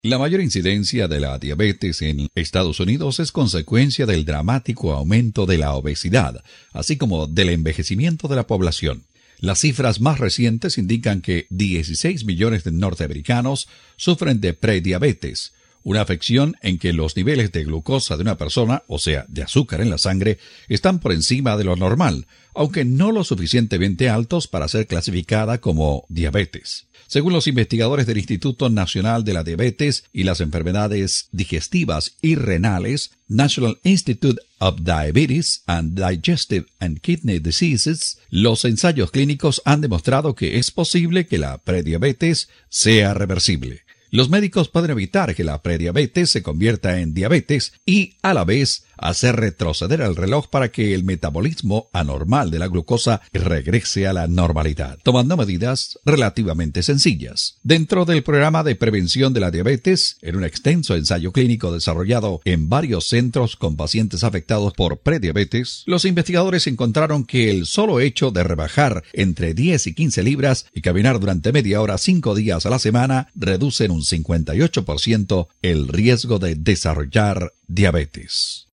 La mayor incidencia de la diabetes en Estados Unidos es consecuencia del dramático aumento de la obesidad, así como del envejecimiento de la población. Las cifras más recientes indican que 16 millones de norteamericanos sufren de prediabetes, una afección en que los niveles de glucosa de una persona, o sea, de azúcar en la sangre, están por encima de lo normal, aunque no lo suficientemente altos para ser clasificada como diabetes. Según los investigadores del Instituto Nacional de la Diabetes y las Enfermedades Digestivas y Renales, National Institute of Diabetes and Digestive and Kidney Diseases, los ensayos clínicos han demostrado que es posible que la prediabetes sea reversible. Los médicos pueden evitar que la prediabetes se convierta en diabetes y, a la vez, hacer retroceder el reloj para que el metabolismo anormal de la glucosa regrese a la normalidad, tomando medidas relativamente sencillas. Dentro del programa de prevención de la diabetes, en un extenso ensayo clínico desarrollado en varios centros con pacientes afectados por prediabetes, los investigadores encontraron que el solo hecho de rebajar entre 10 y 15 libras y caminar durante media hora 5 días a la semana reduce en un 58% el riesgo de desarrollar diabetes.